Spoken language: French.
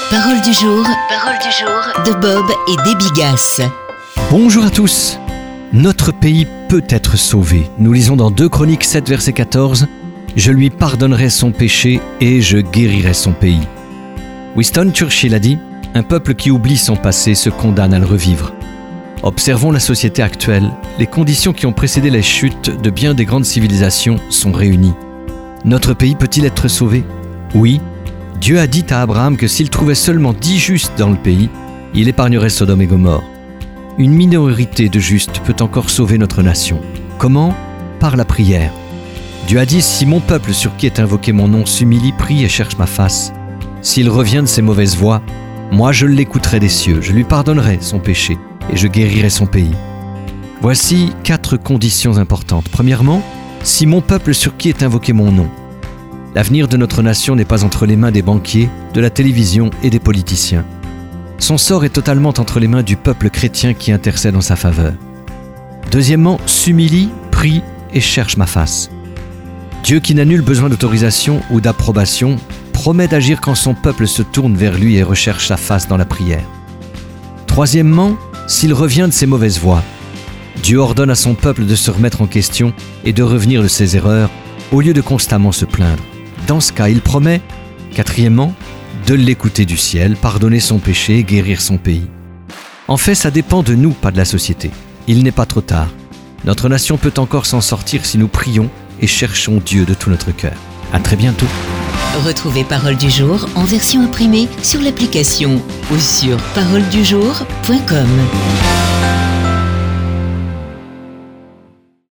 Parole du jour de Bob et Déby Gasse. Bonjour à tous. Notre pays peut être sauvé. Nous lisons dans 2 Chroniques 7, verset 14. « Je lui pardonnerai son péché et je guérirai son pays. » Winston Churchill a dit « Un peuple qui oublie son passé se condamne à le revivre. » Observons la société actuelle. Les conditions qui ont précédé les chutes de bien des grandes civilisations sont réunies. Notre pays peut-il être sauvé ? Oui. Dieu a dit à Abraham que s'il trouvait seulement 10 justes dans le pays, il épargnerait Sodome et Gomorrhe. Une minorité de justes peut encore sauver notre nation. Comment ? Par la prière. Dieu a dit « Si mon peuple sur qui est invoqué mon nom s'humilie, prie et cherche ma face, s'il revient de ses mauvaises voies, moi je l'écouterai des cieux, je lui pardonnerai son péché et je guérirai son pays. » Voici 4 conditions importantes. Premièrement, si mon peuple sur qui est invoqué mon nom. L'avenir de notre nation n'est pas entre les mains des banquiers, de la télévision et des politiciens. Son sort est totalement entre les mains du peuple chrétien qui intercède en sa faveur. Deuxièmement, s'humilie, prie et cherche ma face. Dieu qui n'a nul besoin d'autorisation ou d'approbation promet d'agir quand son peuple se tourne vers lui et recherche sa face dans la prière. Troisièmement, s'il revient de ses mauvaises voies. Dieu ordonne à son peuple de se remettre en question et de revenir de ses erreurs au lieu de constamment se plaindre. Dans ce cas, il promet, quatrièmement, de l'écouter du ciel, pardonner son péché et guérir son pays. En fait, ça dépend de nous, pas de la société. Il n'est pas trop tard. Notre nation peut encore s'en sortir si nous prions et cherchons Dieu de tout notre cœur. À très bientôt. Retrouvez Parole du jour en version imprimée sur l'application ou sur paroledujour.com.